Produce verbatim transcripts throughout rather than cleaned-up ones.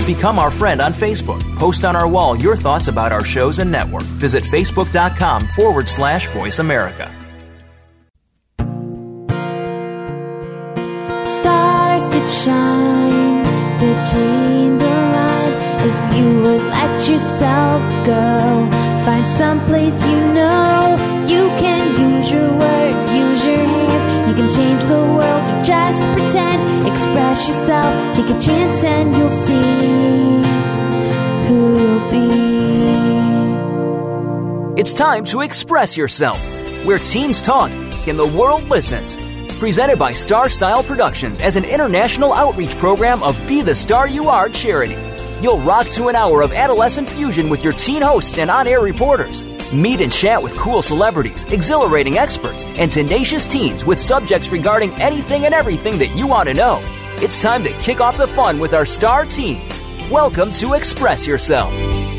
Become our friend on Facebook. Post on our wall your thoughts about our shows and network. Visit facebook.com forward slash Voice America. Stars could shine between the lines if you would let yourself go. Find someplace you know you can use your words, use your hands. You can change the world, you just pretend. Express yourself, take a chance and you'll see who you'll be. It's time to express yourself, where teens talk and the world listens. Presented by Star Style Productions as an international outreach program of Be the Star You Are charity. You'll rock to an hour of adolescent fusion with your teen hosts and on-air reporters. Meet and chat with cool celebrities, exhilarating experts, and tenacious teens with subjects regarding anything and everything that you want to know. It's time to kick off the fun with our star teens. Welcome to Express Yourself.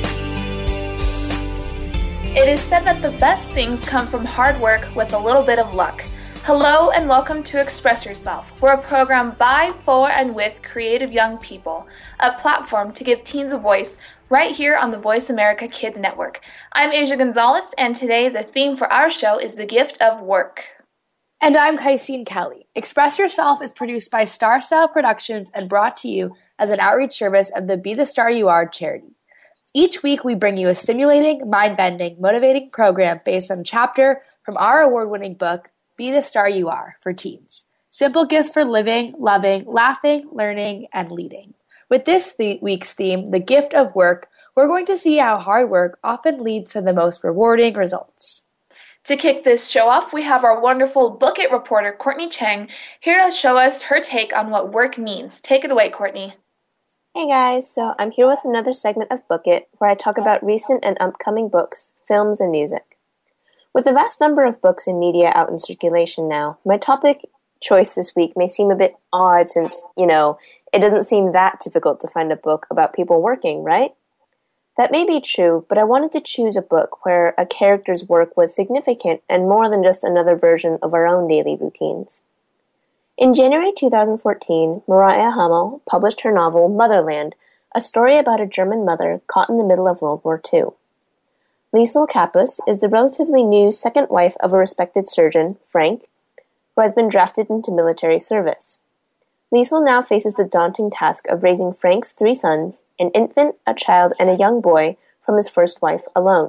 It is said that the best things come from hard work with a little bit of luck. Hello and welcome to Express Yourself. We're a program by, for, and with creative young people, a platform to give teens a voice right here on the Voice America Kids Network. I'm Asia Gonzalez, and today the theme for our show is the gift of work. And I'm Kaisine Kelly. Express Yourself is produced by Star Style Productions and brought to you as an outreach service of the Be the Star You Are charity. Each week we bring you a stimulating, mind-bending, motivating program based on a chapter from our award-winning book, Be the Star You Are, for teens. Simple gifts for living, loving, laughing, learning, and leading. With this th- week's theme, the gift of work, we're going to see how hard work often leads to the most rewarding results. To kick this show off, we have our wonderful Book It reporter, Courtney Chang, here to show us her take on what work means. Take it away, Courtney. Hey guys, so I'm here with another segment of Book It, where I talk about recent and upcoming books, films, and music. With the vast number of books and media out in circulation now, my topic choice this week may seem a bit odd since, you know, it doesn't seem that difficult to find a book about people working, right? That may be true, but I wanted to choose a book where a character's work was significant and more than just another version of our own daily routines. In January two thousand fourteen, Mariah Hummel published her novel Motherland, a story about a German mother caught in the middle of World War Two. Liesl Kappus is the relatively new second wife of a respected surgeon, Frank, who has been drafted into military service. Liesl now faces the daunting task of raising Frank's three sons, an infant, a child, and a young boy, from his first wife alone.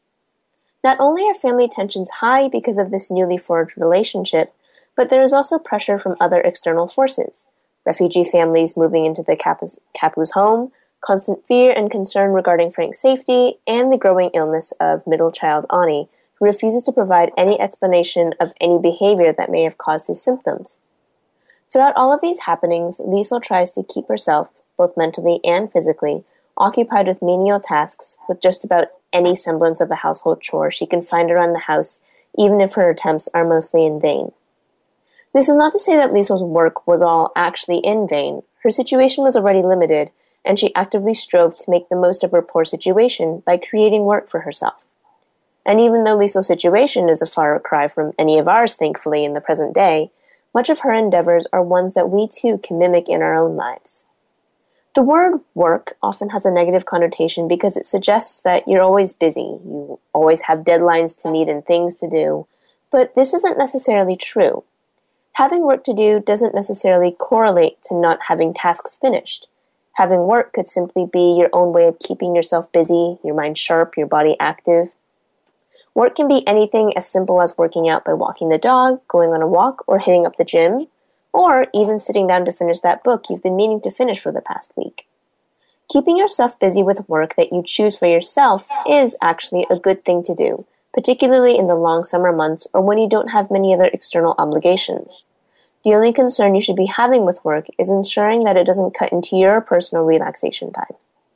Not only are family tensions high because of this newly forged relationship, but there is also pressure from other external forces, refugee families moving into the Kappus, Kappus home, constant fear and concern regarding Frank's safety, and the growing illness of middle child Ani, who refuses to provide any explanation of any behavior that may have caused his symptoms. Throughout all of these happenings, Liesl tries to keep herself, both mentally and physically, occupied with menial tasks with just about any semblance of a household chore she can find around the house, even if her attempts are mostly in vain. This is not to say that Liesl's work was all actually in vain. Her situation was already limited, and she actively strove to make the most of her poor situation by creating work for herself. And even though Liesl's situation is a far cry from any of ours, thankfully, in the present day, much of her endeavors are ones that we too can mimic in our own lives. The word work often has a negative connotation because it suggests that you're always busy, you always have deadlines to meet and things to do, but this isn't necessarily true. Having work to do doesn't necessarily correlate to not having tasks finished. Having work could simply be your own way of keeping yourself busy, your mind sharp, your body active. Work can be anything as simple as working out by walking the dog, going on a walk, or hitting up the gym, or even sitting down to finish that book you've been meaning to finish for the past week. Keeping yourself busy with work that you choose for yourself is actually a good thing to do, particularly in the long summer months or when you don't have many other external obligations. The only concern you should be having with work is ensuring that it doesn't cut into your personal relaxation time.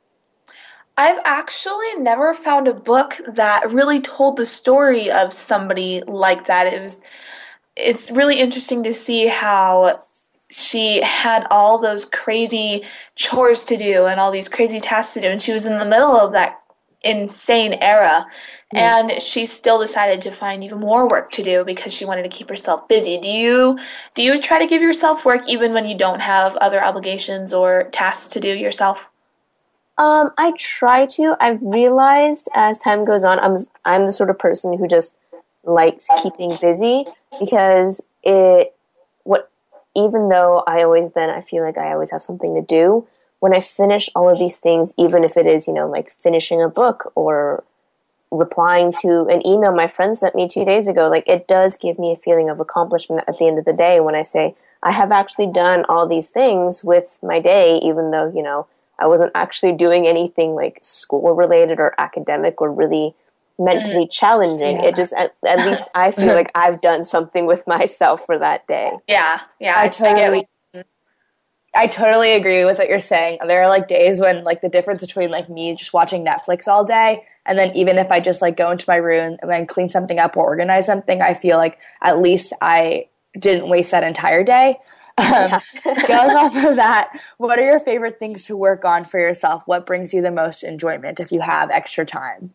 I've actually never found a book that really told the story of somebody like that. It was, it's really interesting to see how she had all those crazy chores to do and all these crazy tasks to do, and she was in the middle of that insane era, mm. and she still decided to find even more work to do because she wanted to keep herself busy. Do you do you try to give yourself work even when you don't have other obligations or tasks to do yourself? Um, I try to. I've realized as time goes on, I'm I'm the sort of person who just likes keeping busy because it what even though I always then I feel like I always have something to do, when I finish all of these things, even if it is, you know, like finishing a book or replying to an email my friend sent me two days ago, like it does give me a feeling of accomplishment at the end of the day when I say I have actually done all these things with my day, even though, you know, I wasn't actually doing anything like school related or academic or really mentally challenging. Yeah. It just, at, at least I feel like I've done something with myself for that day. Yeah, yeah. I I, totally, I get what I totally agree with what you're saying. There are like days when like the difference between like me just watching Netflix all day and then even if I just like go into my room and then clean something up or organize something, I feel like at least I didn't waste that entire day. Um, Yeah. Going off of that, what are your favorite things to work on for yourself? What brings you the most enjoyment if you have extra time?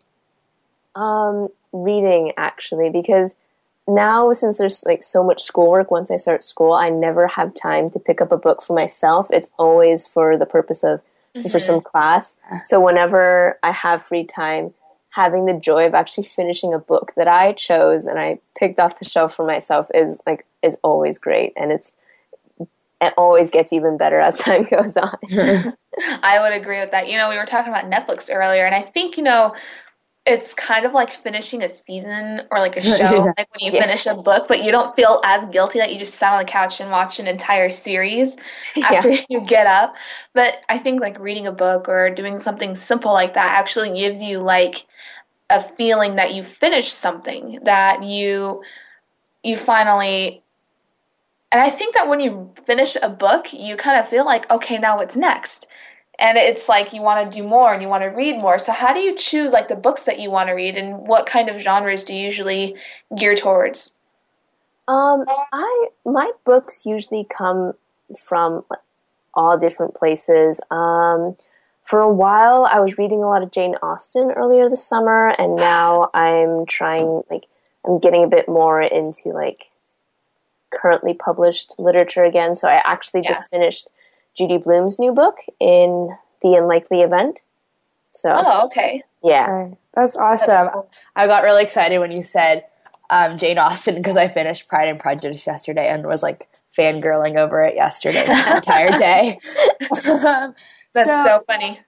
Um, reading actually, because now since there's like so much schoolwork, once I start school, I never have time to pick up a book for myself. It's always for the purpose of mm-hmm. for some class. So whenever I have free time, having the joy of actually finishing a book that I chose and I picked off the shelf for myself is like is always great, and it's it always gets even better as time goes on. I would agree with that. You know, we were talking about Netflix earlier, and I think, you know, it's kind of like finishing a season or like a show, Yeah. like when you Yeah. finish a book, but you don't feel as guilty that you just sat on the couch and watched an entire series after Yeah. you get up. But I think like reading a book or doing something simple like that actually gives you like a feeling that you finished something, that you you finally. And I think that when you finish a book, you kind of feel like, okay, now what's next? And it's like you want to do more and you want to read more. So how do you choose like the books that you want to read, and what kind of genres do you usually gear towards? Um, I my books usually come from all different places. Um, for a while, I was reading a lot of Jane Austen earlier this summer, and now I'm trying like I'm getting a bit more into like currently published literature again. So I actually Yeah. just finished Judy Blume's new book, In the Unlikely Event. So Oh, okay. yeah. Okay. That's awesome. I got really excited when you said um, Jane Austen because I finished Pride and Prejudice yesterday and was like fangirling over it yesterday the entire day. Um, That's so, so funny.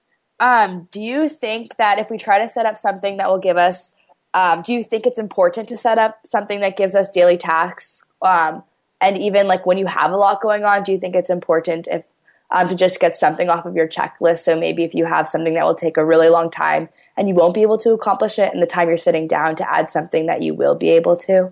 um, do you think that if we try to set up something that will give us, um, do you think it's important to set up something that gives us daily tasks? Um, and even like when you have a lot going on, do you think it's important if um, to just get something off of your checklist? So maybe if you have something that will take a really long time and you won't be able to accomplish it in the time you're sitting down, to add something that you will be able to?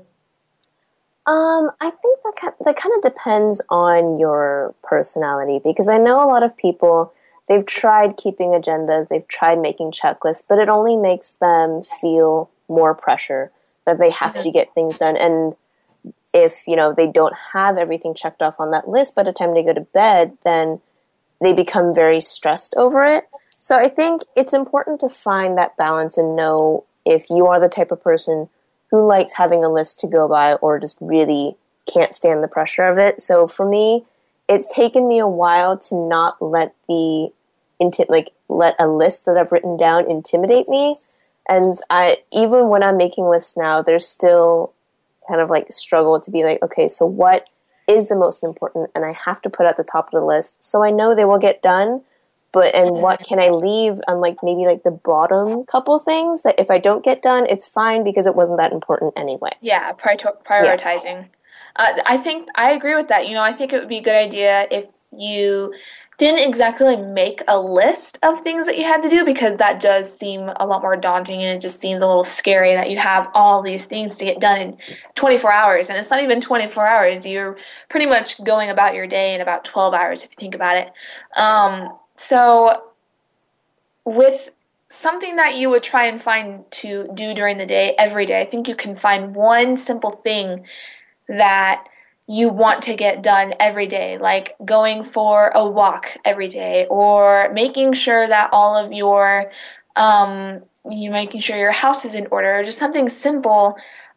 Um, I think that kind, that kind of depends on your personality, because I know a lot of people, they've tried keeping agendas, they've tried making checklists, but it only makes them feel more pressure that they have to get things done. And if, you know, they don't have everything checked off on that list by the time they go to bed, then they become very stressed over it. So I think it's important to find that balance and know if you are the type of person who likes having a list to go by or just really can't stand the pressure of it. So for me, it's taken me a while to not let the inti- like let a list that I've written down intimidate me. And I even when I'm making lists now, there's still kind of like struggle to be like, okay, so what is the most important? And I have to put at the top of the list so I know they will get done. But and what can I leave on like maybe like the bottom couple things that if I don't get done, it's fine because it wasn't that important anyway. Yeah, pri- prioritizing. Yeah. Uh, I think I agree with that. You know, I think it would be a good idea if you didn't exactly make a list of things that you had to do, because that does seem a lot more daunting and it just seems a little scary that you have all these things to get done in twenty-four hours. And it's not even twenty-four hours. You're pretty much going about your day in about twelve hours if you think about it. Um, so with something that you would try and find to do during the day, every day, I think you can find one simple thing that you want to get done every day, like going for a walk every day, or making sure that all of your, um, you making sure your house is in order, or just something simple.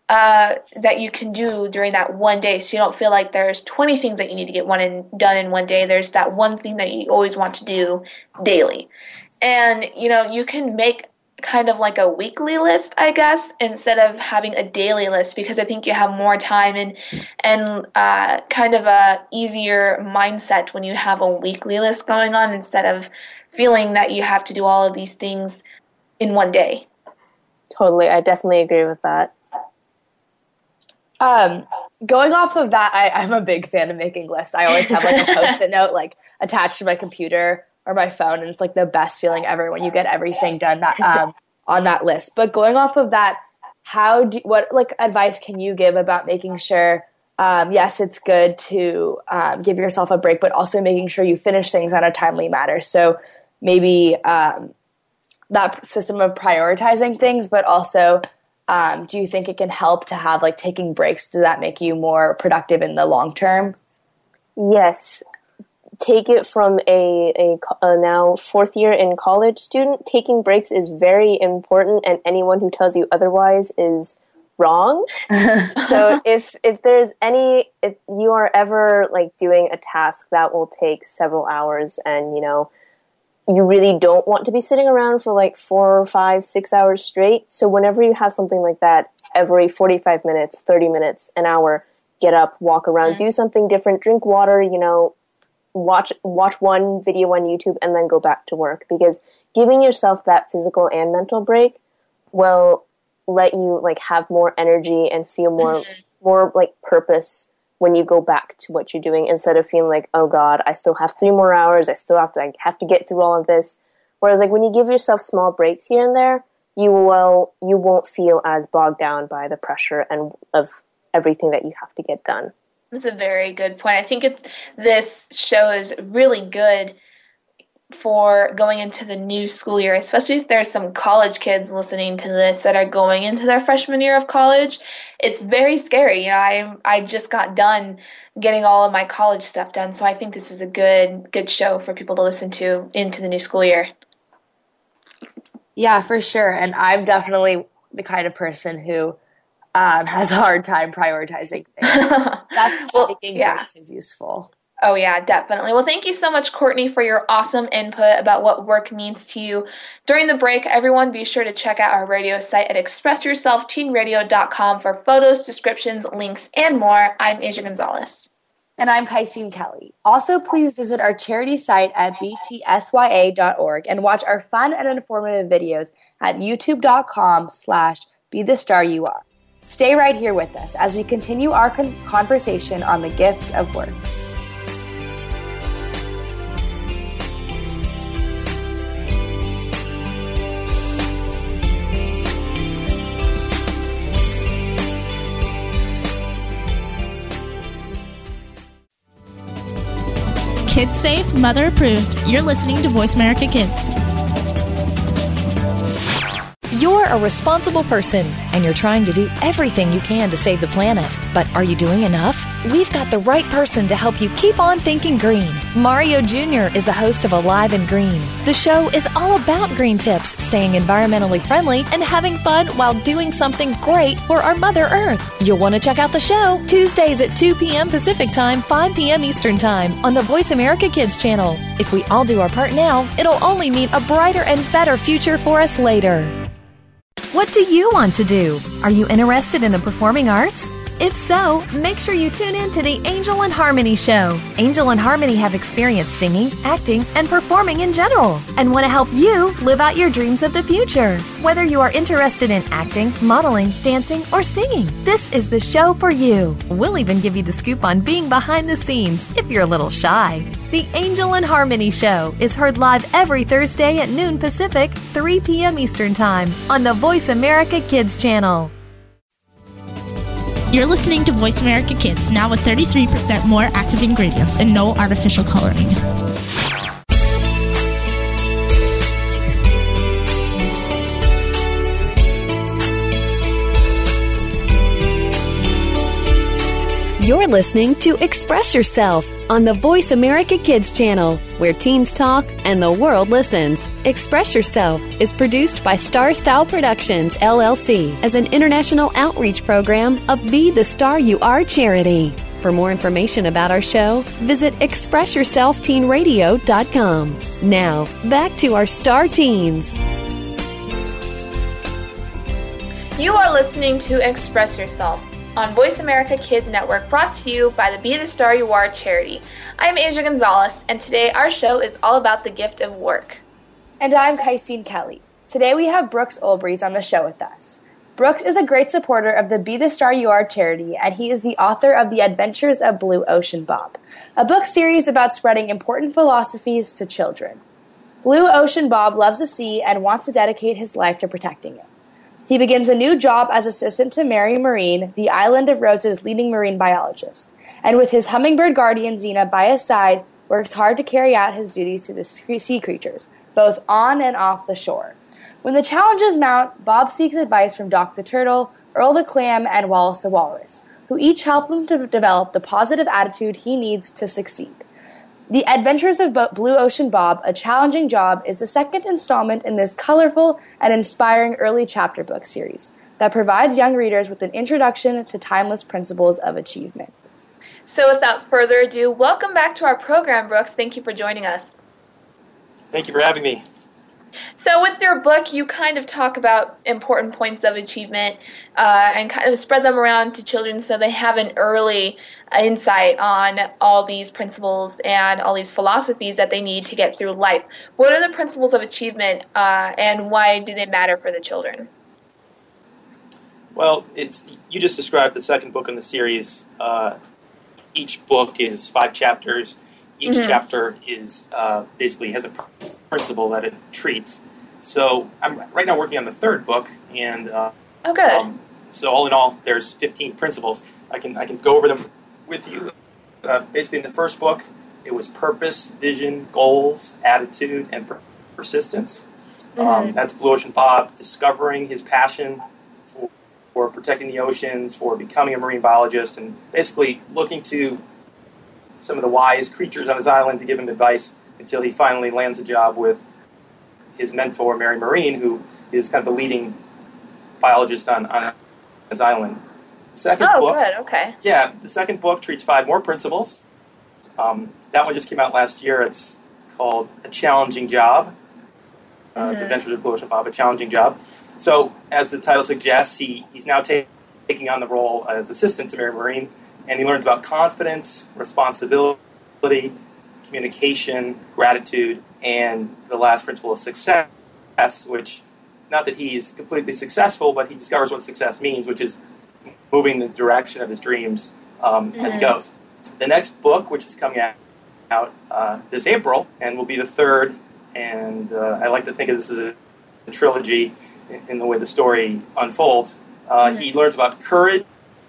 uh, that you can do during that one day, so you don't feel like there's twenty things that you need to get one in, done in one day. There's that one thing that you always want to do daily. And, you know, you can make kind of like a weekly list, I guess, instead of having a daily list, because I think you have more time and and uh, kind of a easier mindset when you have a weekly list going on instead of feeling that you have to do all of these things in one day. Totally. I definitely agree with that. Um, going off of that, I, I'm a big fan of making lists. I always have like a post-it note like attached to my computer or my phone, and it's like the best feeling ever when you get everything done that um, on that list. But going off of that, how do what like advice can you give about making sure? Um, yes, it's good to um, give yourself a break, but also making sure you finish things on a timely manner. So maybe um, that system of prioritizing things, but also um, do you think it can help to have like taking breaks? Does that make you more productive in the long term? Yes. Take it from a, a, a now fourth year in college student. Taking breaks is very important, and anyone who tells you otherwise is wrong. So if if there's any, if you are ever like doing a task that will take several hours, and you know you really don't want to be sitting around for like four or five, six hours straight. So whenever you have something like that, every forty-five minutes, thirty minutes, an hour, get up, walk around, mm-hmm. do something different, drink water, you know, watch watch one video on YouTube, and then go back to work, because giving yourself that physical and mental break will let you like have more energy and feel more mm-hmm. more like purpose when you go back to what you're doing, instead of feeling like, oh God, I still have three more hours, I still have to I have to get through all of this. Whereas like when you give yourself small breaks here and there, you will you won't feel as bogged down by the pressure and of everything that you have to get done. That's a very good point. I think it's this show is really good for going into the new school year, especially if there's some college kids listening to this that are going into their freshman year of college. It's very scary. You know, I I just got done getting all of my college stuff done, so I think this is a good good show for people to listen to into the new school year. Yeah, for sure. And I'm definitely the kind of person who Um, has a hard time prioritizing things. That's well, taking yeah. breaks is useful. Oh, yeah, definitely. Well, thank you so much, Courtney, for your awesome input about what work means to you. During the break, everyone be sure to check out our radio site at express yourself teen radio dot com for photos, descriptions, links, and more. I'm Asia Gonzalez. And I'm Kaisine Kelly. Also, please visit our charity site at b t s y a dot org and watch our fun and informative videos at youtube.com slash be the star you are. Stay right here with us as we continue our con- conversation on the gift of work. Kids safe, mother approved. You're listening to Voice America Kids. You're a responsible person, and you're trying to do everything you can to save the planet. But are you doing enough? We've got the right person to help you keep on thinking green. Mario Junior is the host of Alive and Green. The show is all about green tips, staying environmentally friendly, and having fun while doing something great for our Mother Earth. You'll want to check out the show Tuesdays at two p.m. Pacific Time, five p.m. Eastern Time on the Voice America Kids channel. If we all do our part now, it'll only mean a brighter and better future for us later. What do you want to do? Are you interested in the performing arts? If so, make sure you tune in to the Angel and Harmony Show. Angel and Harmony have experience singing, acting, and performing in general, and want to help you live out your dreams of the future. Whether you are interested in acting, modeling, dancing, or singing, this is the show for you. We'll even give you the scoop on being behind the scenes if you're a little shy. The Angel and Harmony Show is heard live every Thursday at noon Pacific, three p.m. Eastern Time on the Voice America Kids channel. You're listening to Voice America Kids, now with thirty-three percent more active ingredients and no artificial coloring. You're You're listening to Express Yourself on the Voice America Kids channel, where teens talk and the world listens. Express Yourself is produced by Star Style Productions, L L C, as an international outreach program of Be the Star You Are charity. For more information about our show, visit express yourself teen radio dot com. Now, back to our Star Teens. You are listening to Express Yourself on Voice America Kids Network, brought to you by the Be the Star You Are charity. I'm Asia Gonzalez, and today our show is all about the gift of work. And I'm Kaisine Kelly. Today we have Brooks Olbreeze on the show with us. Brooks is a great supporter of the Be the Star You Are charity, and he is the author of The Adventures of Blue Ocean Bob, a book series about spreading important philosophies to children. Blue Ocean Bob loves the sea and wants to dedicate his life to protecting it. He begins a new job as assistant to Mary Marine, the Island of Roses' leading marine biologist, and with his hummingbird guardian Xena by his side, works hard to carry out his duties to the sea creatures, both on and off the shore. When the challenges mount, Bob seeks advice from Doc the Turtle, Earl the Clam, and Wallace the Walrus, who each help him to develop the positive attitude he needs to succeed. The Adventures of Blue Ocean Bob, A Challenging Job, is the second installment in this colorful and inspiring early chapter book series that provides young readers with an introduction to timeless principles of achievement. So without further ado, welcome back to our program, Brooks. Thank you for joining us. Thank you for having me. So with your book, you kind of talk about important points of achievement uh, and kind of spread them around to children so they have an early insight on all these principles and all these philosophies that they need to get through life. What are the principles of achievement uh, and why do they matter for the children? Well, it's you just described the second book in the series. Uh, each book is five chapters. Each mm-hmm. chapter is uh, basically has a principle that it treats. So I'm right now working on the third book, and uh, oh, good. Um, so all in all, there's fifteen principles. I can I can go over them with you. Uh, basically, in the first book, it was purpose, vision, goals, attitude, and per- persistence. Mm-hmm. Um, that's Blue Ocean Bob discovering his passion for, for protecting the oceans, for becoming a marine biologist, and basically looking to some of the wise creatures on his island to give him advice until he finally lands a job with his mentor, Mary Marine, who is kind of the leading biologist on, on his island. The second oh, book, good, okay. Yeah, the second book treats five more principles. Um, that one just came out last year. It's called A Challenging Job. Uh, mm-hmm. The Adventures of Blue Ocean Bob, A Challenging Job. So, as the title suggests, he, he's now ta- taking on the role as assistant to Mary Marine, and he learns about confidence, responsibility, communication, gratitude, and the last principle is success, which, not that he is completely successful, but he discovers what success means, which is moving in the direction of his dreams um, mm-hmm. as he goes. The next book, which is coming out, out uh, this April, and will be the third, and uh, I like to think of this as a, a trilogy in, in the way the story unfolds. Uh, mm-hmm. He learns about courage,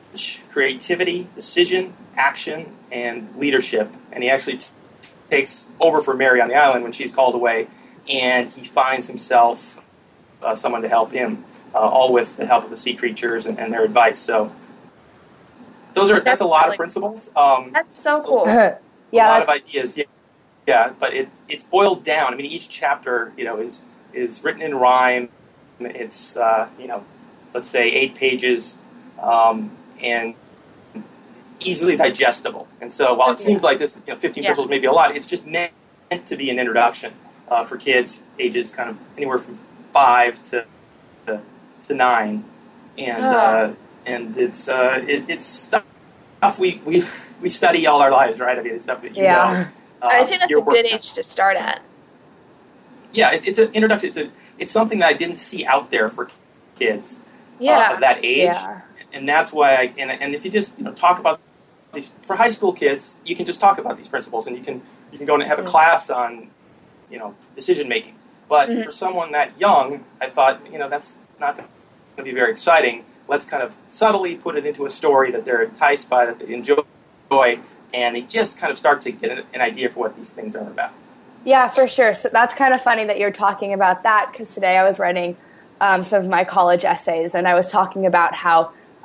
creativity, decision, action, and leadership. And he actually t- takes over for Mary on the island when she's called away, and he finds himself uh, someone to help him, uh, all with the help of the sea creatures and, and their advice. So those are that's, that's a lot really of principles. Um, that's so cool. A, yeah, a lot of ideas. Yeah, yeah, but it it's boiled down. I mean, each chapter, you know, is is written in rhyme. It's uh, you know, let's say eight pages. Um, and easily digestible. And so while it seems like this, you know, fifteen yeah. principles may be a lot, it's just meant to be an introduction uh, for kids ages kind of anywhere from five to to, to nine. And oh. uh, and it's uh, it, it's stuff we, we we study all our lives, right? I mean, it's stuff that you yeah. know. Uh, I think that's a good age to start at. Yeah, it's it's an introduction. It's a it's something that I didn't see out there for kids yeah. uh, of that age. Yeah. And that's why, I, and, and if you just you know talk about these for high school kids, you can just talk about these principles, and you can you can go and have a mm-hmm. class on you know decision making. But mm-hmm. for someone that young, I thought you know that's not going to be very exciting. Let's kind of subtly put it into a story that they're enticed by, that they enjoy, and they just kind of start to get an idea for what these things are about. Yeah, for sure. So that's kind of funny that you're talking about that, because today I was writing um, some of my college essays, and I was talking about how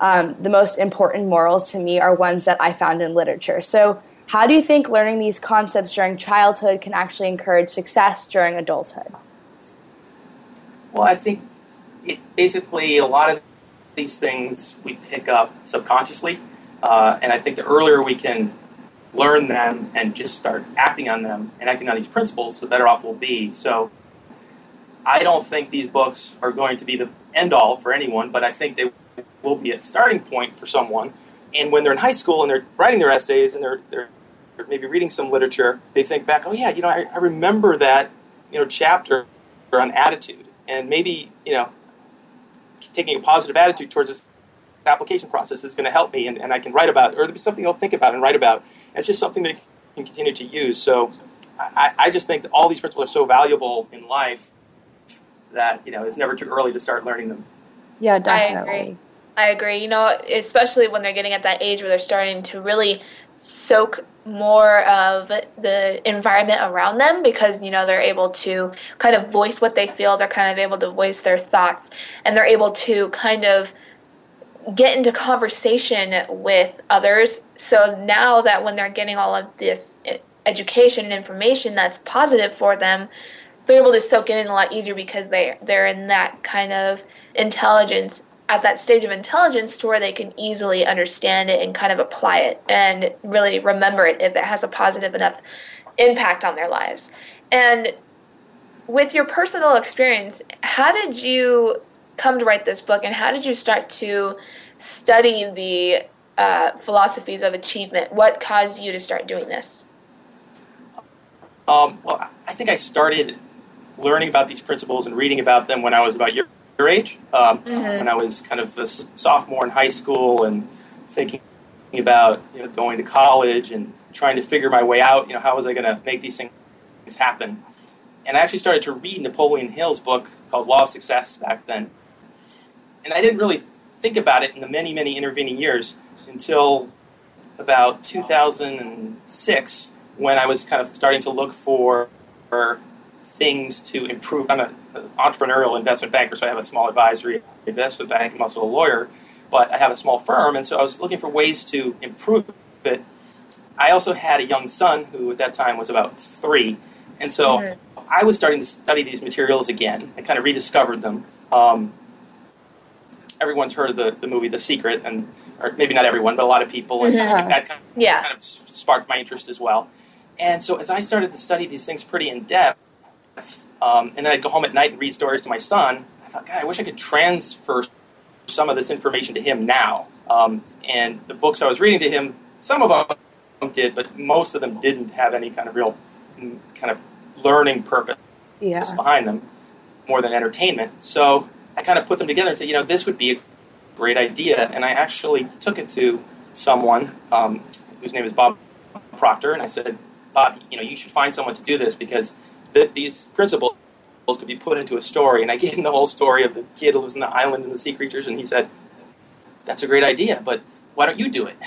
um, the most important morals to me are ones that I found in literature. So how do you think learning these concepts during childhood can actually encourage success during adulthood? Well, I think it basically a lot of these things we pick up subconsciously, uh, and I think the earlier we can learn them and just start acting on them and acting on these principles, the better off we'll be. So I don't think these books are going to be the end-all for anyone, but I think they will be a starting point for someone. And when they're in high school and they're writing their essays and they're, they're, they're maybe reading some literature, they think back, oh yeah, you know, I, I remember that, you know, chapter on attitude. And maybe, you know, taking a positive attitude towards this application process is going to help me, and, and I can write about it, or there'll be something I'll think about and write about. It's just something that I can continue to use. So I, I just think that all these principles are so valuable in life that, you know, it's never too early to start learning them. Yeah, definitely. I agree. I agree. You know, especially when they're getting at that age where they're starting to really soak more of the environment around them, because, you know, they're able to kind of voice what they feel. They're kind of able to voice their thoughts, and they're able to kind of get into conversation with others. So now that when they're getting all of this education and information that's positive for them, they're able to soak it in a lot easier, because they, they're in that kind of intelligence, at that stage of intelligence to where they can easily understand it and kind of apply it and really remember it if it has a positive enough impact on their lives. And with your personal experience, how did you come to write this book, and how did you start to study the uh, philosophies of achievement? What caused you to start doing this? Um, well, I think I started learning about these principles and reading about them when I was about your, your age, um, mm-hmm. when I was kind of a sophomore in high school and thinking about, you know, going to college and trying to figure my way out. You know, how was I going to make these things happen? And I actually started to read Napoleon Hill's book called Law of Success back then. And I didn't really think about it in the many, many intervening years until about two thousand six, when I was kind of starting to look for, for things to improve. I'm an entrepreneurial investment banker, so I have a small advisory investment bank. I'm also a lawyer, but I have a small firm, and so I was looking for ways to improve it. I also had a young son who at that time was about three, and so mm-hmm. I was starting to study these materials again. I kind of rediscovered them. Um, everyone's heard of the, the movie The Secret, and or maybe not everyone, but a lot of people, and mm-hmm. I think that kind of, yeah. kind of sparked my interest as well. And so as I started to study these things pretty in depth, um, and then I'd go home at night and read stories to my son, I thought, God, I wish I could transfer some of this information to him now. Um, and the books I was reading to him, some of them did, but most of them didn't have any kind of real kind of learning purpose yeah. behind them, more than entertainment. So I kind of put them together and said, you know, this would be a great idea. And I actually took it to someone um, whose name is Bob Proctor, and I said, Bob, you know, you should find someone to do this, because th- these principles could be put into a story. And I gave him the whole story of the kid who lives in the island and the sea creatures, and he said, that's a great idea, but why don't you do it?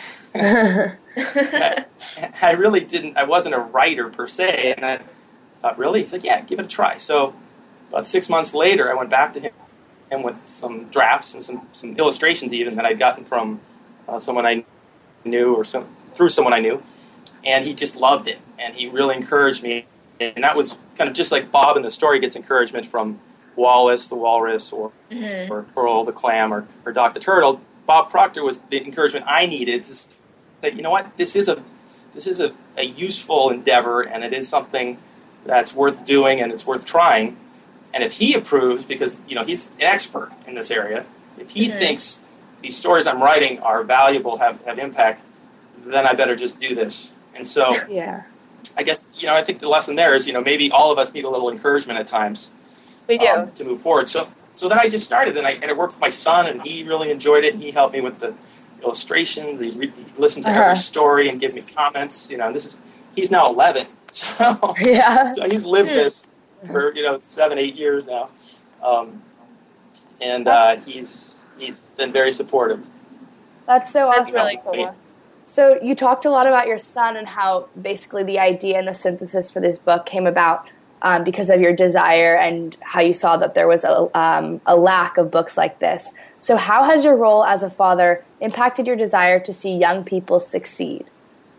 I, I really didn't, I wasn't a writer per se, and I thought, really? He said, yeah, give it a try. So about six months later, I went back to him and with some drafts and some, some illustrations even that I'd gotten from uh, someone I knew or some, through someone I knew, and he just loved it, and he really encouraged me. And that was kind of just like Bob in the story gets encouragement from Wallace the walrus or mm-hmm. or Pearl the clam or, or Doc the turtle. Bob Proctor was the encouragement I needed to say, you know what, this is a this is a, a useful endeavor, and it is something that's worth doing and it's worth trying. And if he approves, because you know he's an expert in this area, if he mm-hmm. thinks these stories I'm writing are valuable, have, have impact, then I better just do this. And so yeah. I guess, you know, I think the lesson there is, you know, maybe all of us need a little encouragement at times. We do. Um, to move forward. So so then I just started, and I, and I worked with my son, and he really enjoyed it, and he helped me with the illustrations. He, re- he listened to uh-huh. every story and gave me comments, you know, and this is, he's now eleven. So, yeah. so he's lived this for, you know, seven, eight years now. Um, and uh, he's he's been very supportive. That's so That's awesome. really cool. So you talked a lot about your son and how basically the idea and the synthesis for this book came about um, because of your desire and how you saw that there was a, um, a lack of books like this. So how has your role as a father impacted your desire to see young people succeed?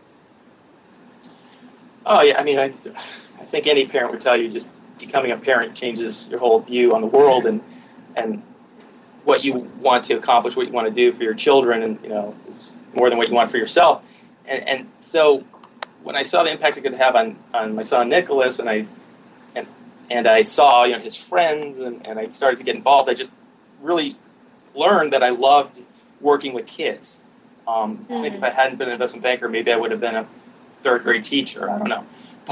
Oh, yeah. I mean, I, I think any parent would tell you just becoming a parent changes your whole view on the world and and what you want to accomplish, what you want to do for your children, and, you know, is more than what you want for yourself. And, and so when I saw the impact it could have on, on my son Nicholas, and I and and I saw, you know, his friends, and, and I started to get involved, I just really learned that I loved working with kids. Um, mm-hmm. I think if I hadn't been an investment banker, maybe I would have been a third grade teacher. I don't know.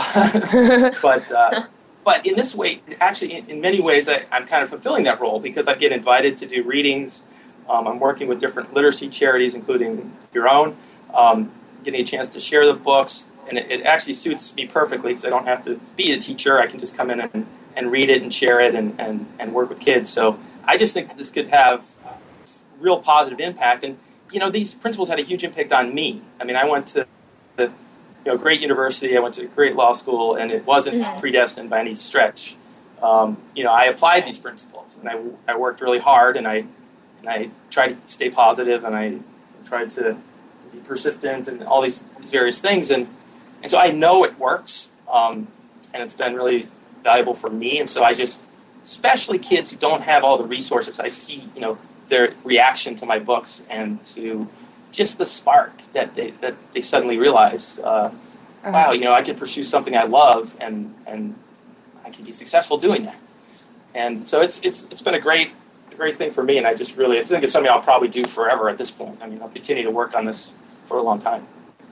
But but, uh, but in this way, actually, in, in many ways, I, I'm kind of fulfilling that role because I get invited to do readings. Um, I'm working with different literacy charities, including your own, um, getting a chance to share the books. And it, it actually suits me perfectly because I don't have to be a teacher. I can just come in and, and read it and share it and, and, and work with kids. So I just think that this could have real positive impact. And, you know, these principles had a huge impact on me. I mean, I went to the you know, great university. I went to a great law school, and it wasn't mm-hmm. predestined by any stretch. Um, you know, I applied these principles, and I, I worked really hard, and I and I tried to stay positive, and I tried to be persistent, and all these various things, and and so I know it works, um, and it's been really valuable for me. And so I just, especially kids who don't have all the resources, I see, you know, their reaction to my books and to just the spark that they that they suddenly realize, uh, uh-huh. wow, you know, I could pursue something I love, and and I can be successful doing that. And so it's it's it's been a great a great thing for me, and I just really I think it's something I'll probably do forever at this point. I mean, I'll continue to work on this for a long time.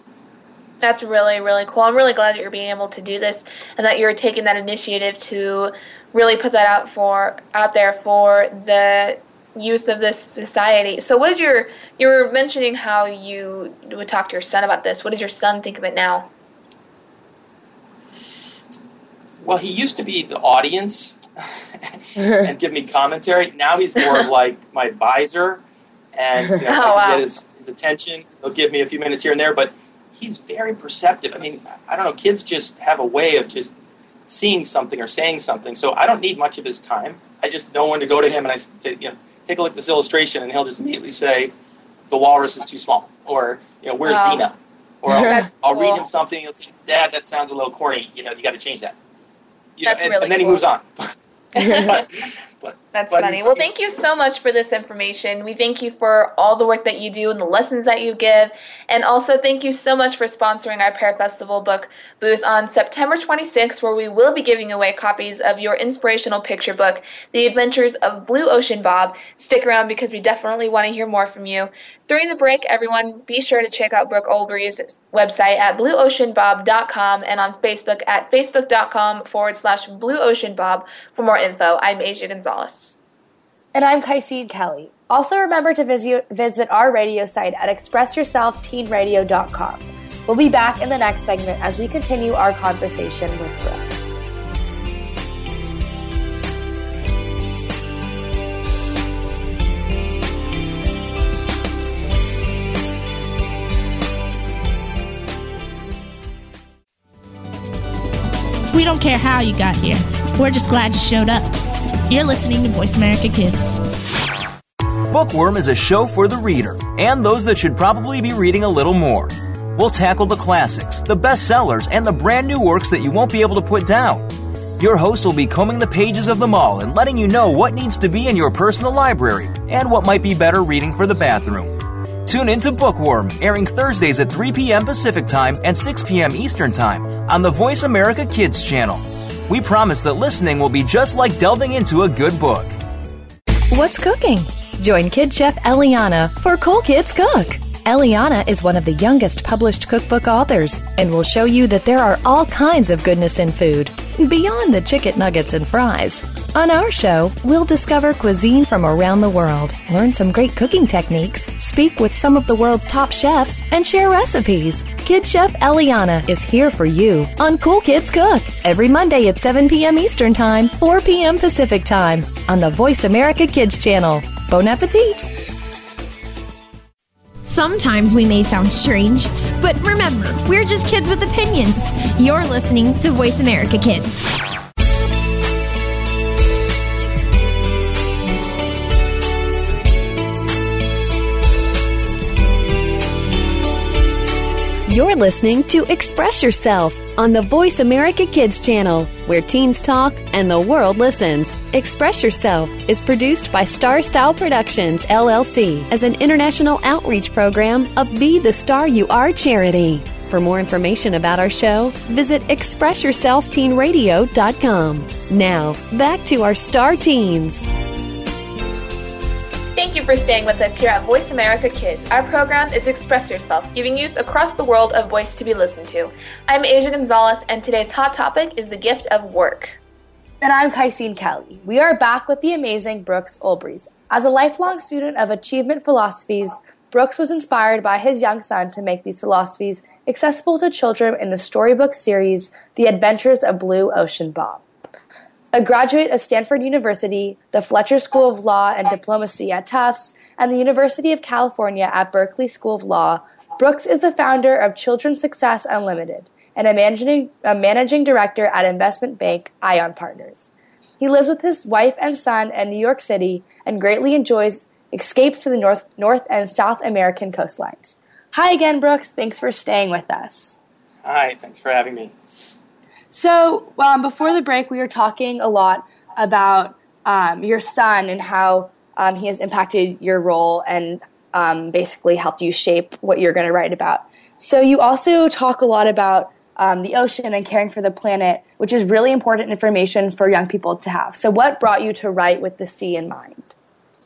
That's really, really cool. I'm really glad that you're being able to do this and that you're taking that initiative to really put that out for out there for the youth of this society. So what is your, you were mentioning how you would talk to your son about this. What does your son think of it now? Well, he used to be the audience and give me commentary. Now he's more of like my advisor, and you know, if oh, I can wow. get his, his attention, he'll give me a few minutes here and there, but he's very perceptive. I mean, I don't know, kids just have a way of just seeing something or saying something, so I don't need much of his time. I just know when to go to him, and I say, you know, take a look at this illustration, and he'll just immediately say, the walrus is too small, or, you know, where's wow. Xena? Or I'll, I'll cool. read him something, and he'll say, Dad, that sounds a little corny, you know, you got to change that. You That's know, and, really and then cool. he moves on. but, but, That's but funny. Well, thank you so much for this information. We thank you for all the work that you do and the lessons that you give. And also thank you so much for sponsoring our Pear Festival book booth on September twenty-sixth, where we will be giving away copies of your inspirational picture book, The Adventures of Blue Ocean Bob. Stick around because we definitely want to hear more from you. During the break, everyone, be sure to check out Brooke Olbrey's website at blue ocean bob dot com and on Facebook at facebook.com forward slash Blue Ocean Bob for more info. I'm Asia Gonzalez. And I'm Kaisine Kelly. Also remember to visit, visit our radio site at express yourself teen radio dot com. We'll be back in the next segment as we continue our conversation with Brooks. We don't care how you got here. We're just glad you showed up. You're listening to Voice America Kids. Bookworm is a show for the reader and those that should probably be reading a little more. We'll tackle the classics, the bestsellers, and the brand new works that you won't be able to put down. Your host will be combing the pages of them all and letting you know what needs to be in your personal library and what might be better reading for the bathroom. Tune into Bookworm, airing Thursdays at three p.m. Pacific Time and six p.m. Eastern Time on the Voice America Kids channel. We promise that listening will be just like delving into a good book. What's cooking? Join Kid Chef Eliana for Cool Kids Cook. Eliana is one of the youngest published cookbook authors and will show you that there are all kinds of goodness in food, beyond the chicken nuggets and fries. On our show, we'll discover cuisine from around the world, learn some great cooking techniques, speak with some of the world's top chefs, and share recipes. Kid Chef Eliana is here for you on Cool Kids Cook every Monday at seven p.m. Eastern Time, four p.m. Pacific Time on the Voice America Kids channel. Bon appetit! Sometimes we may sound strange, but remember, we're just kids with opinions. You're listening to Voice America Kids. You're listening to Express Yourself on the Voice America Kids channel, where teens talk and the world listens. Express Yourself is produced by Star Style Productions, L L C, as an international outreach program of Be the Star You Are charity. For more information about our show, visit express yourself teen radio dot com. Now, back to our star teens. Thank you for staying with us here at Voice America Kids. Our program is Express Yourself, giving youth across the world a voice to be listened to. I'm Asia Gonzalez, and today's hot topic is the gift of work. And I'm Kaisine Kelly. We are back with the amazing Brooks Olbrys. As a lifelong student of achievement philosophies, Brooks was inspired by his young son to make these philosophies accessible to children in the storybook series, The Adventures of Blue Ocean Bob. A graduate of Stanford University, the Fletcher School of Law and Diplomacy at Tufts, and the University of California at Berkeley School of Law, Brooks is the founder of Children's Success Unlimited and a managing, a managing director at investment bank Ion Partners. He lives with his wife and son in New York City and greatly enjoys escapes to the North, North and South American coastlines. Hi again, Brooks. Thanks for staying with us. Hi, thanks for having me. So, um, before the break, we were talking a lot about um, your son and how um, he has impacted your role and um, basically helped you shape what you're going to write about. So you also talk a lot about um, the ocean and caring for the planet, which is really important information for young people to have. So what brought you to write with the sea in mind?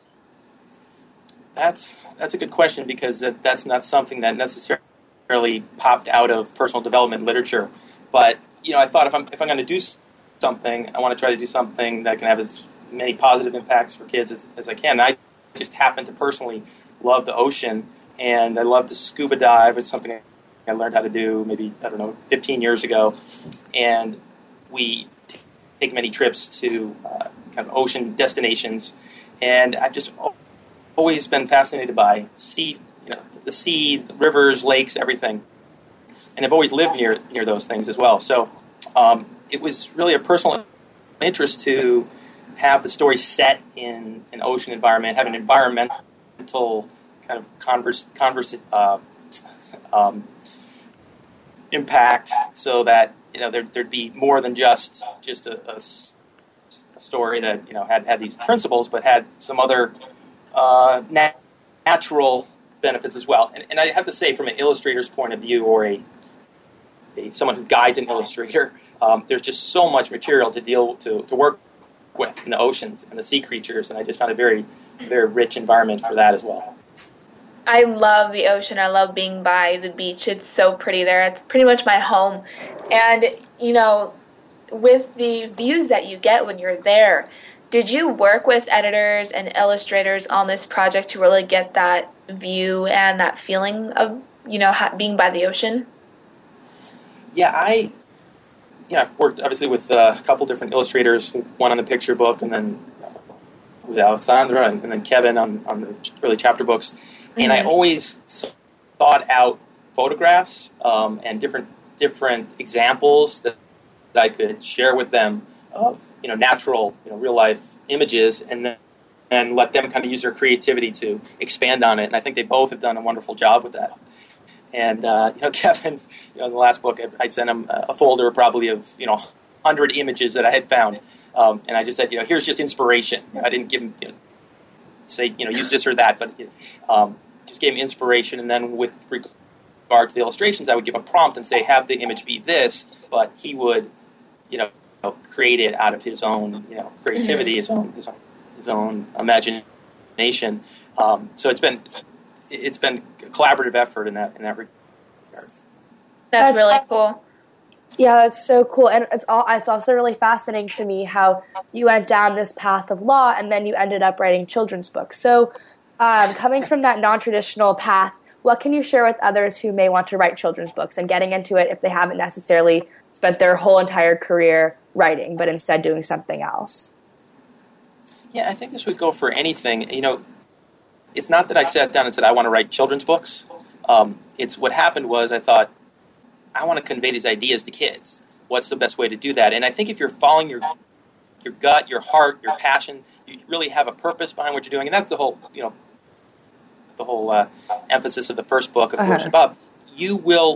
That's that's a good question, because that, that's not something that necessarily popped out of personal development literature. But you know, I thought if I'm if I'm going to do something, I want to try to do something that can have as many positive impacts for kids as, as I can. I just happen to personally love the ocean, and I love to scuba dive. It's something I learned how to do maybe, I don't know, fifteen years ago. And we t- take many trips to uh, kind of ocean destinations, and I've just always been fascinated by sea, you know, the sea, the rivers, lakes, everything. And I've always lived near near those things as well. So um, it was really a personal interest to have the story set in an ocean environment, have an environmental kind of converse, converse, uh, um, impact, so that you know there, there'd be more than just just a, a, a story that you know had, had these principles, but had some other uh, nat- natural benefits as well. And, and I have to say, from an illustrator's point of view, or a someone who guides an illustrator, um, there's just so much material to deal to, to work with in the oceans and the sea creatures, and I just found a very, very rich environment for that as well. I love the ocean. I love being by the beach. It's so pretty there. It's pretty much my home. And, you know, with the views that you get when you're there, did you work with editors and illustrators on this project to really get that view and that feeling of, you know, being by the ocean? Yeah, I, you know, I've worked obviously with uh, a couple different illustrators, one on the picture book, and then with Alessandra, and, and then Kevin on, on the early chapter books. Mm-hmm. And I always thought out photographs um, and different different examples that, that I could share with them of, you know, natural, you know, real life images, and then and let them kind of use their creativity to expand on it. And I think they both have done a wonderful job with that. And, uh, you know, Kevin's, you know, in the last book, I sent him a folder probably of, you know, one hundred images that I had found. Um, and I just said, you know, here's just inspiration. You know, I didn't give him, you know, say, you know, use this or that, but um, just gave him inspiration. And then with regard to the illustrations, I would give a prompt and say, have the image be this, but he would, you know, create it out of his own, you know, creativity, his own, his own, his own imagination. Um, so it's been, it's it's been a collaborative effort in that in that regard. That's, That's really cool. Yeah, that's so cool. And it's all, it's also really fascinating to me how you went down this path of law and then you ended up writing children's books. So um, coming from that non-traditional path, what can you share with others who may want to write children's books and getting into it if they haven't necessarily spent their whole entire career writing, but instead doing something else? Yeah, I think this would go for anything. You know, it's not that I sat down and said, I want to write children's books. Um, it's what happened was I thought, I want to convey these ideas to kids. What's the best way to do that? And I think if you're following your your gut, your heart, your passion, you really have a purpose behind what you're doing. And that's the whole, you know, the whole uh, emphasis of the first book of uh-huh. Ocean Bob. You will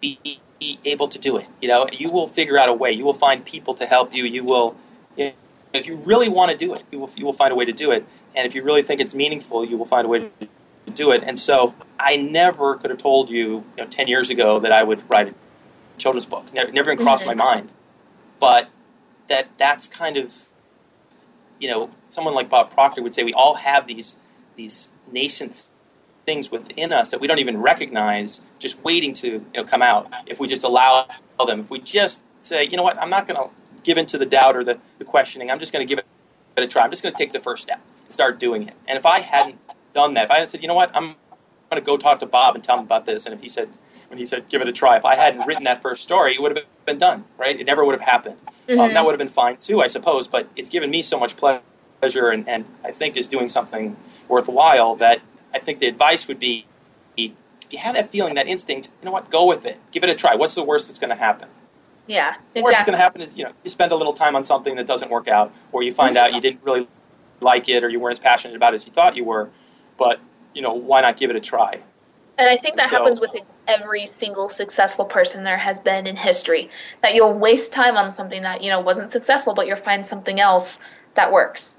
be able to do it. You know, you will figure out a way. You will find people to help you. You will, you know, if you really want to do it, you will you will find a way to do it. And if you really think it's meaningful, you will find a way to do it. And so I never could have told you, you know, ten years ago that I would write a children's book. Never, never even crossed mm-hmm. my mind. But that that's kind of, you know, someone like Bob Proctor would say we all have these these nascent things within us that we don't even recognize, just waiting to, you know, come out if we just allow them. If we just say, you know what, I'm not going to give in to the doubt or the, the questioning. I'm just going to give it a try. I'm just going to take the first step and start doing it. And if I hadn't done that, if I hadn't said, you know what, I'm going to go talk to Bob and tell him about this, and if he said, when he said, give it a try, if I hadn't written that first story, it would have been done, right? It never would have happened. Mm-hmm. Um, that would have been fine too, I suppose, but it's given me so much pleasure and, and I think is doing something worthwhile that I think the advice would be, if you have that feeling, that instinct, you know what, go with it. Give it a try. What's the worst that's going to happen? Yeah, exactly. The worst that's going to happen is, you know, you spend a little time on something that doesn't work out, or you find out you didn't really like it, or you weren't as passionate about it as you thought you were, but, you know, why not give it a try? And I think that so, happens with every single successful person there has been in history, that you'll waste time on something that, you know, wasn't successful, but you'll find something else that works.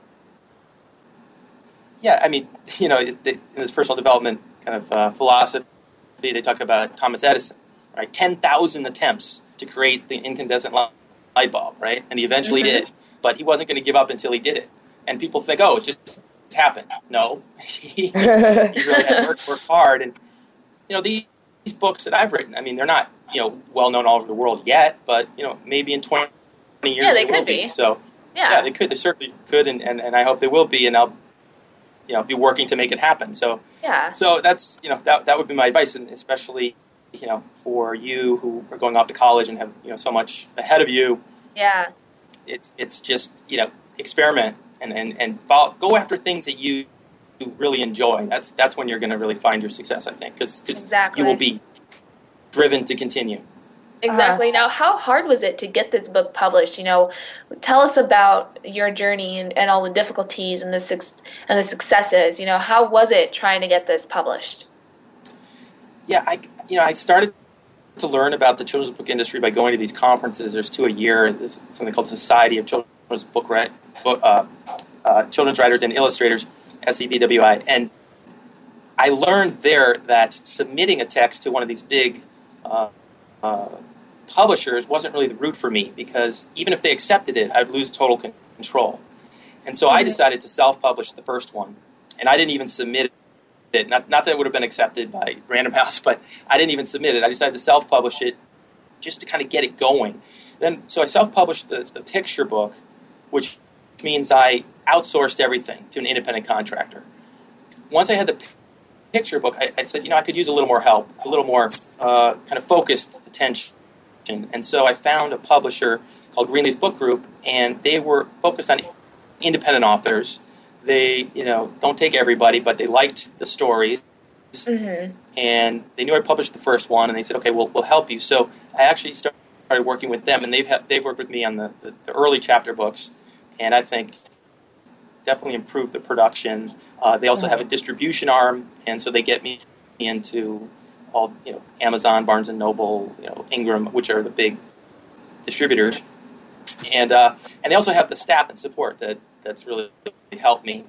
Yeah, I mean, you know, in this personal development kind of uh, philosophy, they talk about Thomas Edison, right? ten thousand attempts to create the incandescent light bulb, right? And he eventually mm-hmm. did, but he wasn't going to give up until he did it. And people think, oh, it just happened. No, he, he really had to work, work hard. And, you know, these, these books that I've written, I mean, they're not, you know, well-known all over the world yet, but, you know, maybe in twenty years yeah, they, they will could be. be. So, yeah. yeah, they could. They certainly could, and, and, and I hope they will be, and I'll, you know, be working to make it happen. So, yeah. So that's, you know, that that would be my advice, and especially, you know, for you who are going off to college and have, you know, so much ahead of you. Yeah. It's it's just, you know, experiment and and and follow, go after things that you, you really enjoy. That's that's when you're going to really find your success, I think, because exactly. you will be driven to continue. Exactly. Uh-huh. Now, how hard was it to get this book published? You know, tell us about your journey and, and all the difficulties and the su- and the successes. You know, how was it trying to get this published? Yeah, I you know I started to learn about the children's book industry by going to these conferences. There's two a year. There's something called Society of Children's Book Write, uh, uh, Children's Writers and Illustrators, S E B W I, and I learned there that submitting a text to one of these big uh, uh, publishers wasn't really the route for me, because even if they accepted it, I'd lose total control. And so mm-hmm. I decided to self-publish the first one, and I didn't even submit it. Not, not that it would have been accepted by Random House, but I didn't even submit it. I decided to self-publish it just to kind of get it going. Then, so I self-published the, the picture book, which means I outsourced everything to an independent contractor. Once I had the picture book, I, I said, you know, I could use a little more help, a little more uh, kind of focused attention. And so I found a publisher called Greenleaf Book Group, and they were focused on independent authors. They, you know, don't take everybody, but they liked the stories. Mm-hmm. And they knew I published the first one, and they said, okay, we'll, we'll help you. So I actually started working with them, and they've had, they've worked with me on the, the, the early chapter books, and I think definitely improved the production. Uh, they also have a distribution arm, and so they get me into all, you know, Amazon, Barnes and Noble, you know, Ingram, which are the big distributors, and uh, and they also have the staff and support that that's really helped me.